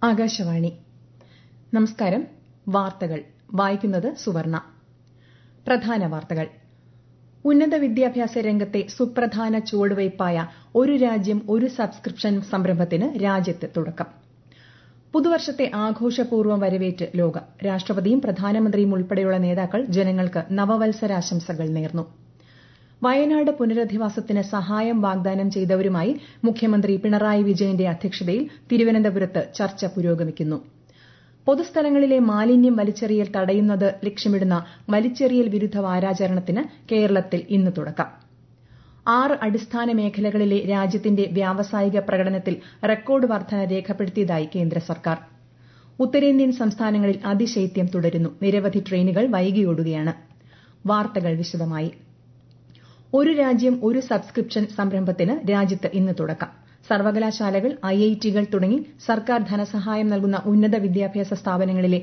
ആകാശവാണി. നമസ്കാരം. വാർത്തകൾ വായിക്കുന്നത് സുവർണ. പ്രധാന വാർത്തകൾ. ഉന്നത വിദ്യാഭ്യാസ രംഗത്തെ സുപ്രധാന ചുവടുവയ്പായ ഒരു രാജ്യം ഒരു സബ്സ്ക്രിപ്ഷൻ സംരംഭത്തിന് രാജ്യത്ത് തുടക്കം. പുതുവർഷത്തെ ആഘോഷപൂർവ്വം വരവേറ്റ് ലോകം. രാഷ്ട്രപതിയും പ്രധാനമന്ത്രിയും ഉൾപ്പെടെയുള്ള നേതാക്കൾ ജനങ്ങൾക്ക് നവവത്സരാശംസകൾ നേർന്നു. വയനാട് പുനരധിവാസത്തിന് സഹായം വാഗ്ദാനം ചെയ്തവരുമായി മുഖ്യമന്ത്രി പിണറായി വിജയന്റെ അധ്യക്ഷതയിൽ തിരുവനന്തപുരത്ത് ചർച്ച പുരോഗമിക്കുന്നു. പൊതുസ്ഥലങ്ങളിലെ മാലിന്യം വലിച്ചെറിയൽ തടയുന്നത് ലക്ഷ്യമിടുന്ന വലിച്ചെറിയൽ വിരുദ്ധ വാരാചരണത്തിന് കേരളത്തിൽ ഇന്ന് തുടക്കം. 6 അടിസ്ഥാന മേഖലകളിലെ രാജ്യത്തിന്റെ വ്യാവസായിക പ്രകടനത്തിൽ റെക്കോർഡ് വർധന രേഖപ്പെടുത്തിയതായി കേന്ദ്ര സർക്കാർ. ഉത്തരേന്ത്യൻ സംസ്ഥാനങ്ങളിൽ അതിശൈത്യം തുടരുന്നു. നിരവധി ട്രെയിനുകൾ വൈകിയോടുകയാണ്. വാർത്തകൾ വിശദമായി. ഒരു രാജ്യം ഒരു സബ്സ്ക്രിപ്ഷൻ സംരംഭത്തിന് രാജ്യത്ത് ഇന്ന് തുടക്കം. സർവകലാശാലകൾ, ഐഐടികൾ തുടങ്ങി സർക്കാർ ധനസഹായം നൽകുന്ന ഉന്നത വിദ്യാഭ്യാസ സ്ഥാപനങ്ങളിലെ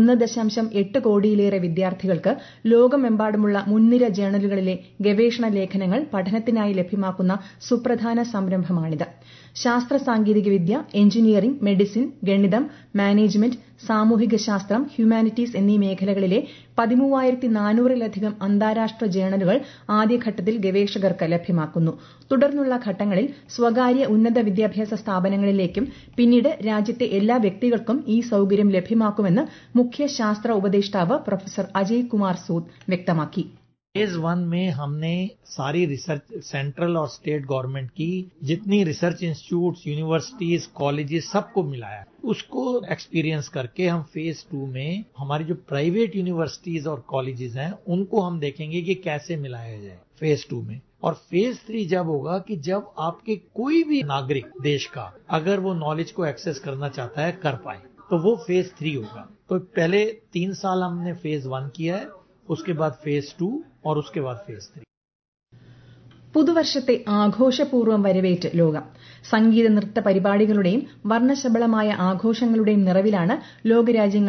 1.8 കോടിയിലേറെ വിദ്യാർത്ഥികൾക്ക് ലോകമെമ്പാടുമുള്ള മുൻനിര ജേണലുകളിലെ ഗവേഷണ ലേഖനങ്ങൾ പഠനത്തിനായി ലഭ്യമാക്കുന്ന സുപ്രധാന സംരംഭമാണിത്. ശാസ്ത്ര സാങ്കേതിക വിദ്യ, എഞ്ചിനീയറിംഗ്, മെഡിസിൻ, ഗണിതം, മാനേജ്മെന്റ്, സാമൂഹിക ശാസ്ത്രം, ഹ്യൂമാനിറ്റീസ് എന്നീ മേഖലകളിലെ 13,400-ലധികം അന്താരാഷ്ട്ര ജേണലുകൾ ആദ്യഘട്ടത്തിൽ ഗവേഷകർക്ക് ലഭ്യമാക്കുന്നു. തുടർന്നുള്ള ഘട്ടങ്ങളിൽ സ്വകാര്യ ഉന്നത വിദ്യാഭ്യാസ സ്ഥാപനങ്ങളിലേക്കും പിന്നീട് രാജ്യത്തെ എല്ലാ വ്യക്തികൾക്കും ഈ സൌകര്യം ലഭ്യമാക്കുമെന്ന് മുഖ്യ ശാസ്ത്ര ഉപദേഷ്ടാവ് പ്രൊഫസർ അജയ് കുമാർ സൂദ് വ്യക്തമാക്കി. फेज 1 में हमने सारी रिसर्च सेंट्रल और स्टेट गवर्नमेंट की जितनी रिसर्च इंस्टीट्यूट्स, यूनिवर्सिटीज, कॉलेजेस सबको मिलाया. उसको एक्सपीरियंस करके हम फेज 2 में हमारी जो प्राइवेट यूनिवर्सिटीज और कॉलेजेस हैं उनको हम देखेंगे कि कैसे मिलाया जाए फेज 2 में. और फेज 3 जब होगा कि जब आपके कोई भी नागरिक देश का अगर वो नॉलेज को एक्सेस करना चाहता है कर पाए तो वो फेज 3 होगा. तो पहले 3 साल हमने फेज 1 किया है, उसके बाद फेज 2 और उसके बाद फेज 3. പുതുവർഷത്തെ ആഘോഷപൂർവ്വം വരവേറ്റ് ലോകം. സംഗീത നൃത്ത പരിപാടികളുടെയും വർണ്ണശബളമായ ആഘോഷങ്ങളുടെയും നിറവിലാണ് ലോകരാജ്യങ്ങൾ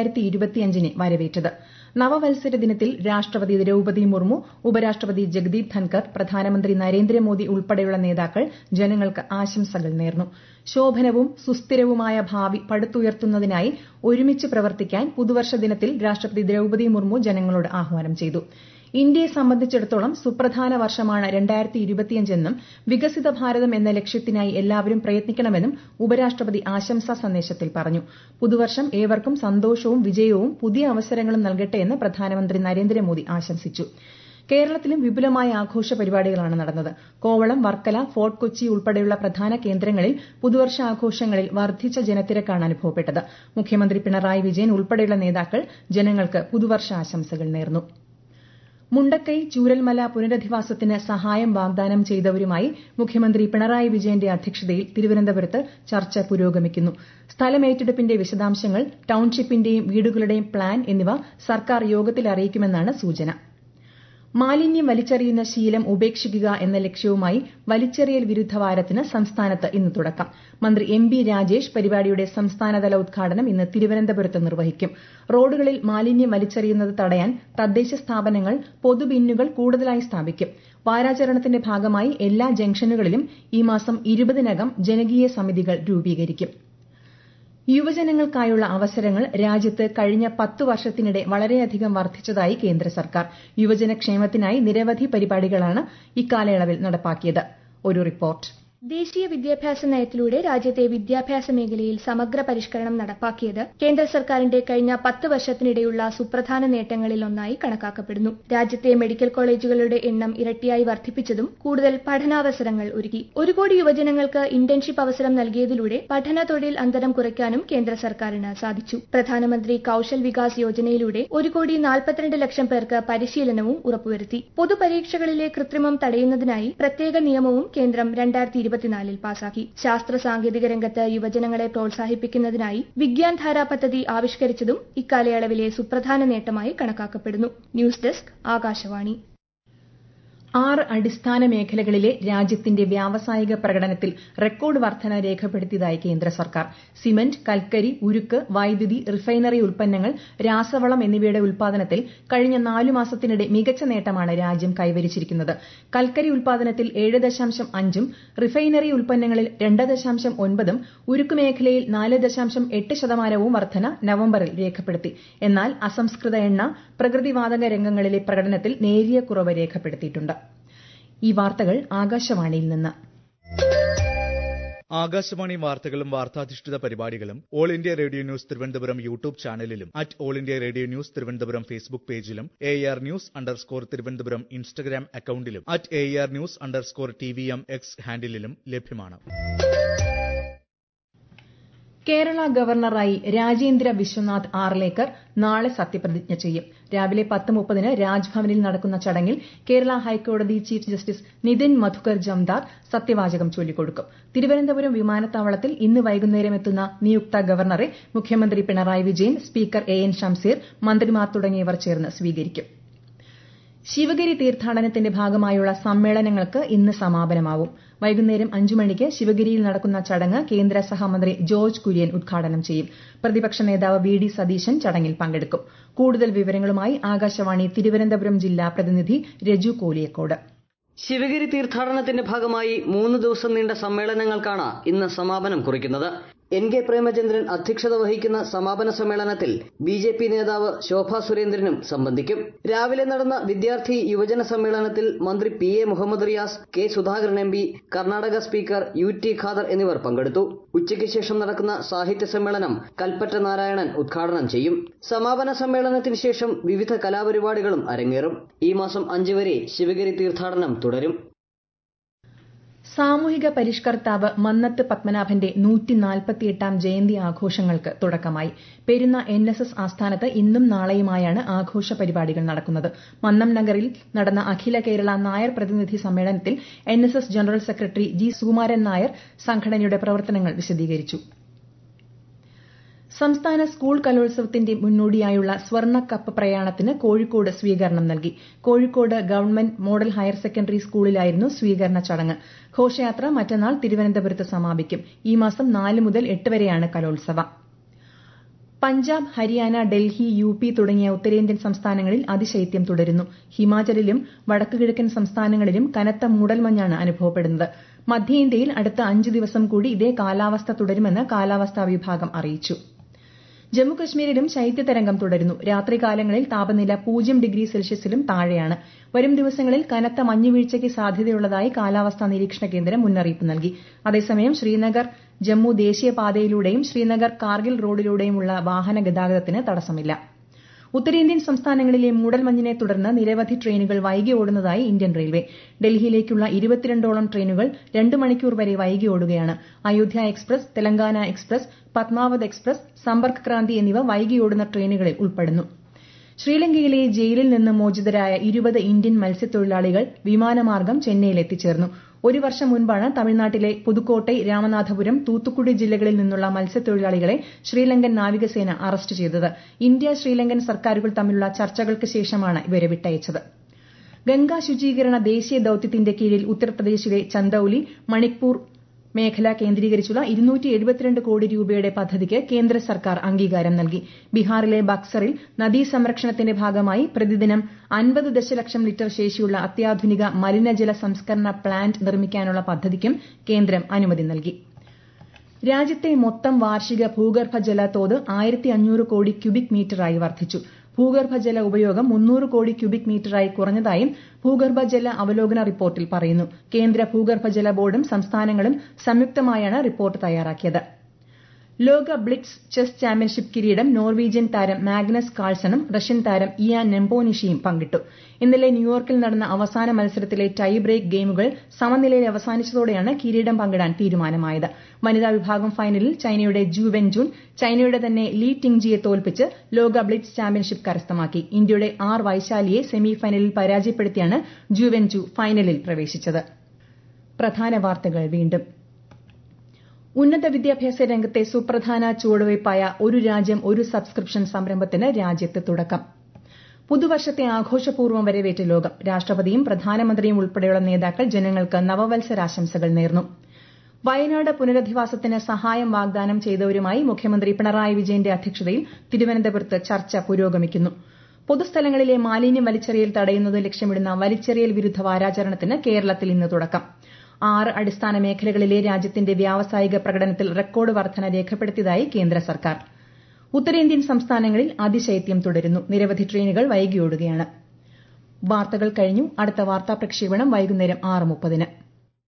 2025നെ വരവേറ്റത്. നവവത്സര ദിനത്തിൽ രാഷ്ട്രപതി ദ്രൌപദി മുർമു, ഉപരാഷ്ട്രപതി ജഗദീപ് ധൻകർ, പ്രധാനമന്ത്രി നരേന്ദ്രമോദി ഉൾപ്പെടെയുള്ള നേതാക്കൾ ജനങ്ങൾക്ക് ആശംസകൾ നേർന്നു. ശോഭനവും സുസ്ഥിരവുമായ ഭാവി പടുത്തുയർത്തുന്നതിനായി ഒരുമിച്ച് പ്രവർത്തിക്കാൻ പുതുവർഷ ദിനത്തിൽ രാഷ്ട്രപതി ദ്രൌപദി മുർമു ജനങ്ങളോട് ആഹ്വാനം ചെയ്തു. ഇന്ത്യയെ സംബന്ധിച്ചിടത്തോളം സുപ്രധാന വർഷമാണ് 2025 എന്നും വികസിത ഭാരതം എന്ന ലക്ഷ്യത്തിനായി എല്ലാവരും പ്രയത്നിക്കണമെന്നും ഉപരാഷ്ട്രപതി ആശംസാ സന്ദേശത്തിൽ പറഞ്ഞു. പുതുവർഷം ഏവർക്കും സന്തോഷവും വിജയവും പുതിയ അവസരങ്ങളും നൽകട്ടെ എന്ന് പ്രധാനമന്ത്രി നരേന്ദ്രമോദി ആശംസിച്ചു. കേരളത്തിലും വിപുലമായ ആഘോഷ പരിപാടികളാണ് നടന്നത്. കോവളം, വർക്കല, ഫോർട്ട് കൊച്ചി ഉൾപ്പെടെയുള്ള പ്രധാന കേന്ദ്രങ്ങളിൽ പുതുവർഷാഘോഷങ്ങളിൽ വർദ്ധിച്ച ജനത്തിരക്കാണ് അനുഭവപ്പെട്ടത്. മുഖ്യമന്ത്രി പിണറായി വിജയൻ ഉൾപ്പെടെയുള്ള നേതാക്കൾ ജനങ്ങൾക്ക് പുതുവർഷാശംസകൾ നേർന്നു. മുണ്ടക്കൈ ചൂരൽമല പുനരധിവാസത്തിന് സഹായം വാഗ്ദാനം ചെയ്തവരുമായി മുഖ്യമന്ത്രി പിണറായി വിജയന്റെ അധ്യക്ഷതയിൽ തിരുവനന്തപുരത്ത് ചർച്ച പുരോഗമിക്കുന്നു. സ്ഥലമേറ്റെടുപ്പിന്റെ വിശദാംശങ്ങൾ, ടൌൺഷിപ്പിന്റെയും വീടുകളുടെയും പ്ലാൻ എന്നിവ സർക്കാർ യോഗത്തിൽ അറിയിക്കുമെന്നാണ് സൂചന. മാലിന്യം വലിച്ചെറിയുന്ന ശീലം ഉപേക്ഷിക്കുക എന്ന ലക്ഷ്യവുമായി വലിച്ചെറിയൽ വിരുദ്ധ വാരത്തിന് സംസ്ഥാനത്ത് ഇന്ന് തുടക്കം. മന്ത്രി MB രാജേഷ് പരിപാടിയുടെ സംസ്ഥാനതല ഉദ്ഘാടനം ഇന്ന് തിരുവനന്തപുരത്ത് നിർവഹിക്കും. റോഡുകളിൽ മാലിന്യം വലിച്ചെറിയുന്നത് തടയാൻ തദ്ദേശ സ്ഥാപനങ്ങൾ പൊതുബിന്നുകൾ കൂടുതലായി സ്ഥാപിക്കും. വാരാചരണത്തിന്റെ ഭാഗമായി എല്ലാ ജംഗ്ഷനുകളിലും ഈ മാസം 20-നകം ജനകീയ സമിതികൾ രൂപീകരിക്കും. യുവജനങ്ങൾക്കായുള്ള അവസരങ്ങൾ രാജ്യത്ത് കഴിഞ്ഞ 10 വർഷത്തിനിടെ വളരെയധികം വർദ്ധിച്ചതായി കേന്ദ്ര സർക്കാർ. യുവജനക്ഷേമത്തിനായി നിരവധി പരിപാടികളാണ് ഇക്കാലയളവിൽ നടപ്പാക്കിയത്. ഒരു റിപ്പോർട്ട്. ദേശീയ വിദ്യാഭ്യാസ നയത്തിലൂടെ രാജ്യത്തെ വിദ്യാഭ്യാസ മേഖലയിൽ സമഗ്ര പരിഷ്കരണം നടപ്പാക്കിയത് കേന്ദ്ര സർക്കാരിന്റെ കഴിഞ്ഞ 10 വർഷത്തിനിടെയുള്ള സുപ്രധാന നേട്ടങ്ങളിൽ ഒന്നായി കണക്കാക്കപ്പെടുന്നു. രാജ്യത്തെ മെഡിക്കൽ കോളേജുകളുടെ എണ്ണം ഇരട്ടിയായി വർദ്ധിപ്പിച്ചതും കൂടുതൽ പഠനാവസരങ്ങൾ ഒരുക്കി. 1 കോടി യുവജനങ്ങൾക്ക് ഇന്റേൺഷിപ്പ് അവസരം നൽകിയതിലൂടെ പഠന തൊഴിൽ അന്തരം കുറയ്ക്കാനും കേന്ദ്ര സർക്കാരിന് സാധിച്ചു. പ്രധാനമന്ത്രി കൌശൽ വികാസ് യോജനയിലൂടെ 1,42 ലക്ഷം പേർക്ക് പരിശീലനവും ഉറപ്പുവരുത്തി. പൊതുപരീക്ഷകളിലെ കൃത്രിമം തടയുന്നതിനായി പ്രത്യേക നിയമവും കേന്ദ്രം 2024 പാസാക്കി. ശാസ്ത്ര സാങ്കേതിക രംഗത്ത് യുവജനങ്ങളെ പ്രോത്സാഹിപ്പിക്കുന്നതിനായി വിഗ്യാൻ ധാര പദ്ധതി ആവിഷ്കരിച്ചതും ഇക്കാലയളവിലെ സുപ്രധാന നേട്ടമായി കണക്കാക്കപ്പെടുന്നു. News desk, Akashvani. 6 അടിസ്ഥാന മേഖലകളിലെ രാജ്യത്തിന്റെ വ്യാവസായിക പ്രകടനത്തിൽ റെക്കോർഡ് വർധന രേഖപ്പെടുത്തിയതായി കേന്ദ്ര സർക്കാർ. സിമന്റ്, കൽക്കരി, ഉരുക്ക്, വൈദ്യുതി, റിഫൈനറി ഉൽപ്പന്നങ്ങൾ, രാസവളം എന്നിവയുടെ ഉൽപ്പാദനത്തിൽ കഴിഞ്ഞ 4 മാസത്തിനിടെ മികച്ച നേട്ടമാണ് രാജ്യം കൈവരിച്ചിരിക്കുന്നത്. കൽക്കരി ഉൽപ്പാദനത്തിൽ 7.5%, റിഫൈനറി ഉൽപ്പന്നങ്ങളിൽ 2.9%, ഉരുക്ക് മേഖലയിൽ 4.8% വർധന നവംബറിൽ രേഖപ്പെടുത്തി. എന്നാൽ അസംസ്കൃത എണ്ണ, പ്രകൃതിവാതക രംഗങ്ങളിലെ പ്രകടനത്തിൽ നേരിയ കുറവ് രേഖപ്പെടുത്തിയിട്ടുണ്ട്. ഈ വാർത്തകൾ ആകാശവാണിയിൽ നിന്ന്. ആകാശവാണി വാർത്തകളും വാർത്താധിഷ്ഠിത പരിപാടികളും all India radio news Thiruvananthapuram YouTube ചാനലിലും all India radio news Thiruvananthapuram Facebook പേജിലും AR News_ തിരുവനന്തപുരം ഇൻസ്റ്റഗ്രാം അക്കൌണ്ടിലും AR News_TVM X ഹാൻഡിലും ലഭ്യമാണ്. കേരള ഗവർണറായി രാജേന്ദ്ര വിശ്വനാഥ് ആർലേക്കർ നാളെ സത്യപ്രതിജ്ഞ ചെയ്യും. രാവിലെ 10:30 രാജ്ഭവനിൽ നടക്കുന്ന ചടങ്ങിൽ കേരള ഹൈക്കോടതി ചീഫ് ജസ്റ്റിസ് നിതിൻ മധുകർ ജംദാർ സത്യവാചകം ചൊല്ലിക്കൊടുക്കും. തിരുവനന്തപുരം വിമാനത്താവളത്തിൽ ഇന്ന് വൈകുന്നേരം എത്തുന്ന നിയുക്ത ഗവർണറെ മുഖ്യമന്ത്രി പിണറായി വിജയൻ, സ്പീക്കർ AN ഷംസീർ, മന്ത്രിമാർ തുടങ്ങിയവർ ചേർന്ന് സ്വീകരിക്കും. ശിവഗിരി തീർത്ഥാടനത്തിന്റെ ഭാഗമായുള്ള സമ്മേളനങ്ങൾക്ക് ഇന്ന് സമാപനമാവും. വൈകുന്നേരം 5 മണിക്ക് ശിവഗിരിയിൽ നടക്കുന്ന ചടങ്ങ് കേന്ദ്ര സഹമന്ത്രി ജോർജ് കുര്യൻ ഉദ്ഘാടനം ചെയ്യും. പ്രതിപക്ഷ നേതാവ് VD സതീശൻ ചടങ്ങിൽ പങ്കെടുക്കും. കൂടുതൽ വിവരങ്ങളുമായി ആകാശവാണി തിരുവനന്തപുരം ജില്ലാ പ്രതിനിധി രജു കോലിയക്കോട്. ശിവഗിരി തീർത്ഥാടനത്തിന്റെ ഭാഗമായി 3 ദിവസം നീണ്ട സമ്മേളനങ്ങൾക്കാണ് ഇന്ന് സമാപനം കുറിക്കുന്നത്. NK പ്രേമചന്ദ്രൻ അധ്യക്ഷത വഹിക്കുന്ന സമാപന സമ്മേളനത്തിൽ BJP നേതാവ് ശോഭാ സുരേന്ദ്രനും സംബന്ധിക്കും. രാവിലെ നടന്ന വിദ്യാർത്ഥി യുവജന സമ്മേളനത്തിൽ മന്ത്രി PA Muhammad Riyas, K Sudhakaran MP, Karnataka speaker UT Khader എന്നിവർ പങ്കെടുത്തു. ഉച്ചയ്ക്ക് ശേഷം നടക്കുന്ന സാഹിത്യ സമ്മേളനം കൽപ്പറ്റ നാരായണൻ ഉദ്ഘാടനം ചെയ്യും. സമാപന സമ്മേളനത്തിന് ശേഷം വിവിധ കലാപരിപാടികളും അരങ്ങേറും. ഈ മാസം 5 വരെ ശിവഗിരി തീർത്ഥാടനം തുടരും. സാമൂഹിക പരിഷ്കർത്താവ് മന്നത്ത് പത്മനാഭന്റെ 148ാം ജയന്തി ആഘോഷങ്ങൾക്ക് തുടക്കമായി. പെരുന്ന NSS ആസ്ഥാനത്ത് ഇന്നും നാളെയുമായാണ് ആഘോഷ പരിപാടികൾ നടക്കുന്നത്. മന്നം നഗറിൽ നടന്ന അഖില കേരള നായർ പ്രതിനിധി സമ്മേളനത്തിൽ NSS general secretary G Sukumaran Nair സംഘടനയുടെ പ്രവർത്തനങ്ങൾ വിശദീകരിച്ചു. സംസ്ഥാന സ്കൂൾ കലോത്സവത്തിന്റെ മുന്നോടിയായുള്ള സ്വർണ്ണക്കപ്പ് പ്രയാണത്തിന് കോഴിക്കോട് സ്വീകരണം നൽകി. Kozhikode government model higher secondary സ്കൂളിലായിരുന്നു സ്വീകരണ ചടങ്ങ്. ഘോഷയാത്ര മറ്റന്നാൾ തിരുവനന്തപുരത്ത് സമാപിക്കും. ഈ മാസം 4 മുതൽ 8 വരെയാണ് കലോത്സവം. പഞ്ചാബ്, ഹരിയാന, ഡൽഹി, UP തുടങ്ങിയ ഉത്തരേന്ത്യൻ സംസ്ഥാനങ്ങളിൽ അതിശൈത്യം തുടരുന്നു. ഹിമാചലിലും വടക്കുകിഴക്കൻ സംസ്ഥാനങ്ങളിലും കനത്ത മൂടൽമഞ്ഞാണ് അനുഭവപ്പെടുന്നത്. മധ്യേന്ത്യയിൽ അടുത്ത 5 ദിവസം കൂടി ഇതേ കാലാവസ്ഥ തുടരുമെന്ന് കാലാവസ്ഥാ വിഭാഗം അറിയിച്ചു. ജമ്മുകശ്മീരിലും ശൈത്യതരംഗം തുടരുന്നു. രാത്രികാലങ്ങളിൽ താപനില 0 ഡിഗ്രി സെൽഷ്യസിലും താഴെയാണ്. വരും ദിവസങ്ങളിൽ കനത്ത മഞ്ഞുവീഴ്ചയ്ക്ക് സാധ്യതയുള്ളതായി കാലാവസ്ഥാ നിരീക്ഷണ കേന്ദ്രം മുന്നറിയിപ്പ് നൽകി. അതേസമയം ശ്രീനഗർ ജമ്മു ദേശീയപാതയിലൂടെയും ശ്രീനഗർ കാർഗിൽ റോഡിലൂടെയുമുള്ള വാഹന ഗതാഗതത്തിന് തടസ്സമില്ല. ഉത്തരേന്ത്യൻ സംസ്ഥാനങ്ങളിലെ മൂടൽമഞ്ഞിനെ തുടർന്ന് നിരവധി ട്രെയിനുകൾ വൈകി ഓടുന്നതായി ഇന്ത്യൻ റെയിൽവേ. ഡൽഹിയിലേക്കുള്ള 22ഓളം ട്രെയിനുകൾ 2 മണിക്കൂർ വരെ വൈകി ഓടുകയാണ്. Ayodhya express, Telangana express, Padmavat express, Sampark Kranti എന്നിവ വൈകി ഓടുന്ന ട്രെയിനുകളിൽ ഉൾപ്പെടുന്നു. ശ്രീലങ്കയിലെ ജയിലിൽ നിന്ന് മോചിതരായ 20 ഇന്ത്യൻ മത്സ്യത്തൊഴിലാളികൾ വിമാനമാർഗം ചെന്നൈയിൽ എത്തിച്ചേർന്നു. 1 വർഷം മുൻപാണ് തമിഴ്നാട്ടിലെ പുതുക്കോട്ടൈ, രാമനാഥപുരം, തൂത്തുക്കുടി ജില്ലകളിൽ നിന്നുള്ള മത്സ്യത്തൊഴിലാളികളെ ശ്രീലങ്കൻ നാവികസേന അറസ്റ്റ് ചെയ്തത്. ഇന്ത്യ ശ്രീലങ്കൻ സർക്കാരുകൾ തമ്മിലുള്ള ചർച്ചകൾക്ക് ശേഷമാണ് ഇവരെ വിട്ടയച്ചത്. ഗംഗാ ശുചീകരണ ദേശീയ ദൌത്യത്തിന്റെ കീഴിൽ ഉത്തർപ്രദേശിലെ ചന്ദൌലി, മണിക്പൂർ മേഖല കേന്ദ്രീകരിച്ചുള്ള 272 കോടി രൂപയുടെ പദ്ധതിക്ക് കേന്ദ്ര സർക്കാർ അംഗീകാരം നൽകി. ബീഹാറിലെ ബക്സറിൽ നദീസംരക്ഷണത്തിന്റെ ഭാഗമായി പ്രതിദിനം 50 ദശലക്ഷം ലിറ്റർ ശേഷിയുള്ള അത്യാധുനിക മലിനജല സംസ്കരണ പ്ലാന്റ് നിർമ്മിക്കാനുള്ള പദ്ധതിക്കും കേന്ദ്രം അനുമതി നൽകി. രാജ്യത്തെ മൊത്തം വാർഷിക ഭൂഗർഭജല തോത് 1500 കോടി ക്യൂബിക് മീറ്ററായി വർദ്ധിച്ചു. ഭൂഗർഭജല ഉപയോഗം 300 കോടി ക്യൂബിക് മീറ്ററായി കുറഞ്ഞതായും ഭൂഗർഭജല അവലോകന റിപ്പോർട്ടിൽ പറയുന്നു. കേന്ദ്ര ഭൂഗർഭജല ബോർഡും സംസ്ഥാനങ്ങളും സംയുക്തമായാണ് റിപ്പോർട്ട് തയ്യാറാക്കിയത്. ലോക ബ്ലിറ്റ്സ് ചെസ് ചാമ്പ്യൻഷിപ്പ് കിരീടം നോർവീജിയൻ താരം മാഗ്നസ് കാൾസണും റഷ്യൻ താരം ഇയാൻ നെമ്പോനിഷിയും പങ്കിട്ടു. ഇന്നലെ ന്യൂയോർക്കിൽ നടന്ന അവസാന മത്സരത്തിലെ ടൈ ബ്രേക്ക് ഗെയിമുകൾ സമനിലയിൽ അവസാനിച്ചതോടെയാണ് കിരീടം പങ്കിടാൻ തീരുമാനമായത്. വനിതാ വിഭാഗം ഫൈനലിൽ ചൈനയുടെ ജു വെൻജുൻ ചൈനയുടെ തന്നെ ലീ ടിങ്ജിയെ തോൽപ്പിച്ച് ലോക ബ്ലിറ്റ്സ് ചാമ്പ്യൻഷിപ്പ് കരസ്ഥമാക്കി. ഇന്ത്യയുടെ R വൈശാലിയെ സെമി ഫൈനലിൽ പരാജയപ്പെടുത്തിയാണ് ജു വെൻജു ഫൈനലിൽ പ്രവേശിച്ചത്. പ്രധാന വാർത്തകൾ വീണ്ടും. ഉന്നത വിദ്യാഭ്യാസ രംഗത്തെ സുപ്രധാന ചുവടുവയ്പായ ഒരു രാജ്യം ഒരു സബ്സ്ക്രിപ്ഷൻ സംരംഭത്തിന് രാജ്യത്ത് തുടക്കം. പുതുവർഷത്തെ ആഘോഷപൂർവ്വം വരവേറ്റ ലോകം. രാഷ്ട്രപതിയും പ്രധാനമന്ത്രിയും ഉൾപ്പെടെയുള്ള നേതാക്കൾ ജനങ്ങൾക്ക് നവവത്സരാശംസകൾ നേർന്നു. വയനാട് പുനരധിവാസത്തിന് സഹായം വാഗ്ദാനം ചെയ്തവരുമായി മുഖ്യമന്ത്രി പിണറായി വിജയന്റെ അധ്യക്ഷതയിൽ തിരുവനന്തപുരത്ത് ചർച്ച പുരോഗമിക്കുന്നു. പൊതുസ്ഥലങ്ങളിലെ മാലിന്യം വലിച്ചെറിയൽ തടയുന്നത് ലക്ഷ്യമിടുന്ന വലിച്ചെറിയൽ വിരുദ്ധ വാരാചരണത്തിന് കേരളത്തിൽ ഇന്ന് തുടക്കം. 6 അടിസ്ഥാന മേഖലകളിലെ രാജ്യത്തിന്റെ വ്യാവസായിക പ്രകടനത്തിൽ റെക്കോർഡ് വർധന രേഖപ്പെടുത്തിയതായി കേന്ദ്ര സർക്കാർ. ഉത്തരേന്ത്യൻ സംസ്ഥാനങ്ങളിൽ അതിശൈത്യം തുടരുന്നു. നിരവധി ട്രെയിനുകൾ വൈകിയോടുകയാണ്. വാർത്തകൾ കഴിഞ്ഞു. അടുത്ത വാർത്താ പ്രക്ഷേപണം വൈകുന്നേരം 6:30.